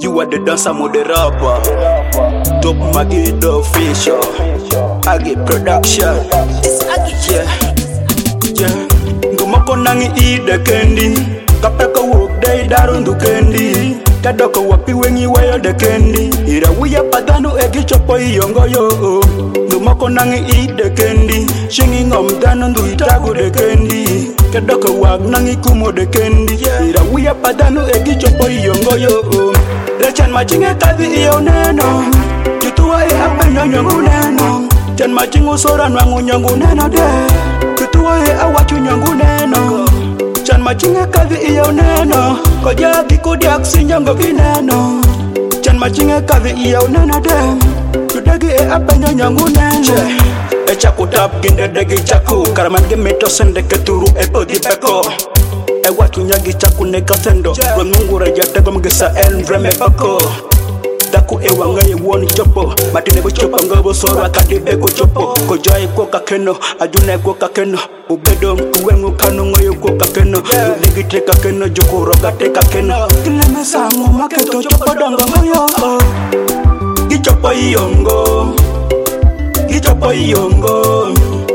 You are the dancer, I'm the rapper. Top Maggie the official. Aggie production. It's Aggie. Yeah. Ngumako nangi ide kendi. Kapeka work day darundu kendi. Kadoko wapi wengi wayo de kendi. Ira wiya padano egi chopo iyongo yo. Ngumako nangi ide kendi. Shingi ngom danundu itagu de kendi. Kadoko wak nangi kumo de kendi. Ira wiya padano egi chopo iyongo yo. Rechan machinge kazi iyo neno. Tutua e apenyo nyongu neno. Chan machingu sora nwangu nyongu neno de. Tutua e awachu nyongu neno. Chan machinge kazi iyo neno. Koja diko diak sinyongo kineno. Chan machinge kazi iyo neno de. Tudagi e apenyo nyongu neno. Echa kutap ginde degi chaku. Karaman gemito sende keturu e podi peko. E watu nyagi chaku neka sendo. Mungu raja tego mgesa vreme pako. Daku e wanga ye woni chopo. Matine bo chopo ngabo sora kadibe ko chopo. Ko jai ko kakeno, ajune ko kakeno. Ubedo kuwengu kanu ngoyo ko kakeno. Ligite kakeno joko roga te kakeno. Kile mesango maketo chopo dongo ngoyo. Gichopo iyongo. Gichopo iyongo.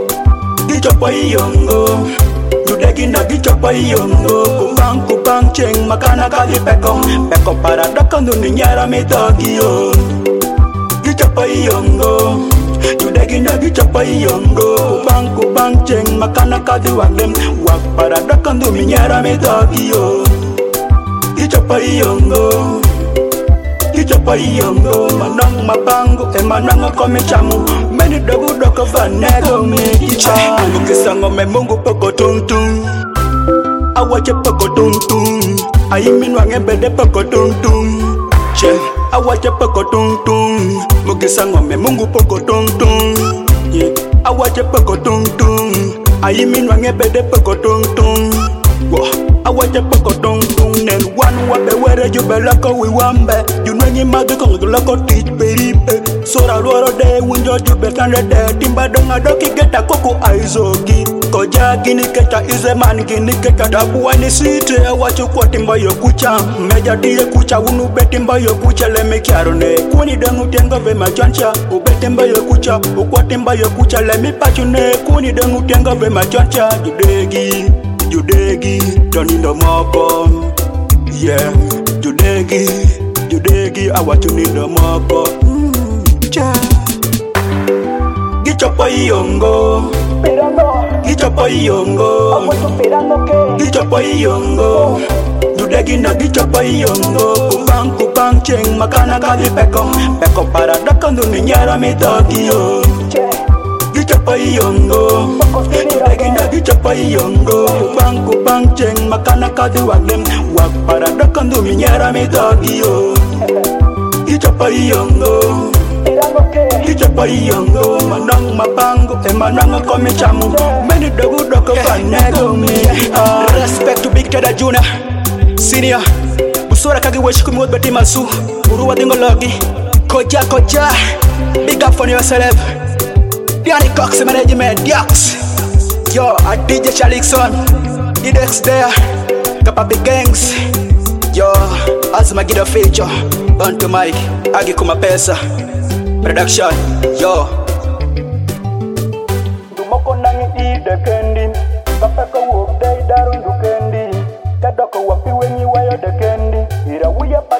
Gichopo iyongo. Judegi na gichopo iyongo. Kubang cheng makana kali peko para dakandu ni nyara mitagi yo. Gichopo iyongo. Judegi na gichopo iyongo. Kubang cheng makana kali wagem. Wak para dakandu ni nyara mitagi yo. Gichopo iyongo. Gichopo iyongo. Manang mapango manang kome chamu. Meni dogu doko vanego me gicha. Mukisango me mungu poko tung tung. Awache poko tung tung. Aimin wangebede poko tung tung. Che awache poko tung tung. Mukisango me mungu poko tung tung. Awache poko tung tung. Aimin wangebede poko tung tung. Awache poko tung tung. Nen one wabe were jubelako wiwambe. Junwengi magi kongulako teach peripe. Sora luaro de winjo jubetande de. Timba donga doki geta koko aizogi. Koja gini keta ize man gini keta. Dabuwa ni site wachu kwa timba yo kucha. Meja diye kucha unube timba yo kucha. Leme kiarone kuni dengu tenga ve machancha. Ube timba yo kucha ukwa timba yo kucha. Leme pachune kuni dengu tenga ve machancha. Judegi Tonindo moko. Yeah, Judegi awachunindo moko. Gichopo iyongo. Gichopo iyongo. Gichopo iyongo. Judegi na gichopo iyongo. Kubang cheng makana kali peko para dakandu ni nyara mitagi yo. Gichopo iyongo. Judegi na gichopo iyongo. Kubang cheng makana kali wagem. Wak para dakandu ni nyara mitagi yo. Gichopo iyongo. Gichopo iyongo. Manang mapango manang kome chamu. Meni dogu doko vanego me. Respect to Big Tada Junior Senior. Usora kagi weshi kumod beti masu. Uruwa dingo logi. Koja. Big up for yourself. Danny Cox management. Diaks. Yo, a DJ Chalikson. Idex there. Kapapi Gangs. Yo, Azma Gido feature. On to Mike. Agi kuma pesa. Production. Yo. Dumoko nangi ide kendi. Kapeka work day darundu kendi. Kadoko wapi wengi wayo de kendi. Ira wiya